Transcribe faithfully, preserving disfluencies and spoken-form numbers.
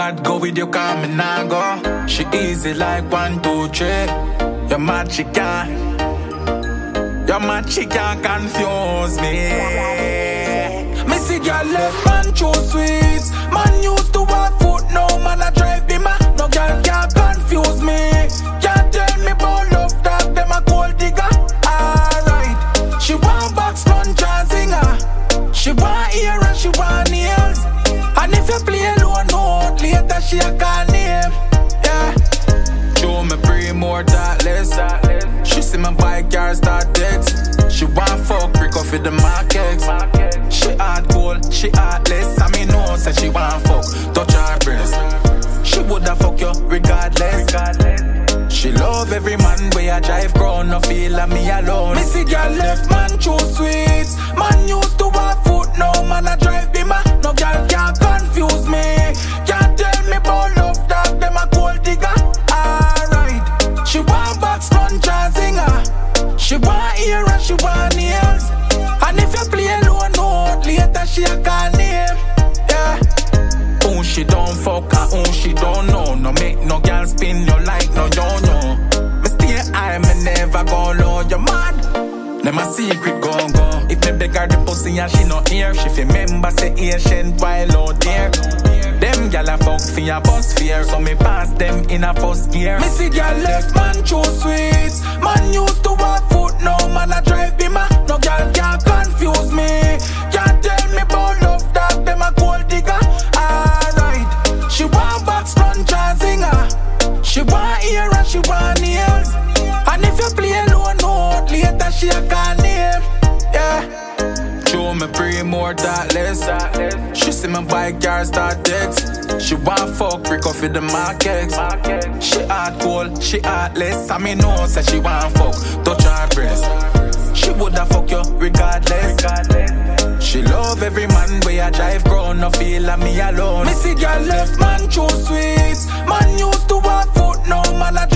God go with you, come and I go. She easy like one, two, three. You're mad, she can't. You're mad, she can't confuse me. Me see girl left man choose sweets. Man used to walk foot, no man I drive me man. No girl can't confuse me. Can't tell me about love dog, them a gold digger. Alright, she want box lunch and singer. She want ear and she want nails. And if you play alone note, later she a call name. Yeah. Show me pray more thoughtless. She see my bike car start text. She want fuck brick off with the markets. She hard gold, she heartless. I mean no say she want fuck, touch her breast. She woulda fuck you regardless. She love every man where I drive grown, no feel like me alone. Me see girl left man choose sweets. Man used to walk foot, no man I drive be man. No girl can't confuse me. Can't tell me about love dog, them a gold digger. Alright, she want box lunch and singer. She want ear and she want nails. And if you play alone note, later she a call name. Yeah. Who she don't fuck and who she don't know. No make no girl spin you like no yo-yo. Me stay high, me never go low. You mad? Them a secret gon' go. If me beg her the pussy and she no hear, she fi remember say ancient while out there. Them gyal a fuck fi a bus fear, so me pass them in a first gear. Me see gyal left man choose sweets. Man used to walk foot, no man a drive be man. No gyal can't confuse me. Can't tell me about love dog, them a gold digger. Alright, she want box lunch and singer. She want ear and she want nails. And if you play alone note, later she a call name. Yeah. Show me pray more thoughtless. She see my bike car start text. She want fuck brick off with the markets. She hard cold, she heartless. I mean no say she want fuck, touch her breast. She woulda fuck you regardless. She love every man where I drive grown, no feel like me alone. Me see girl left man choose sweets. Man used to walk foot, no man I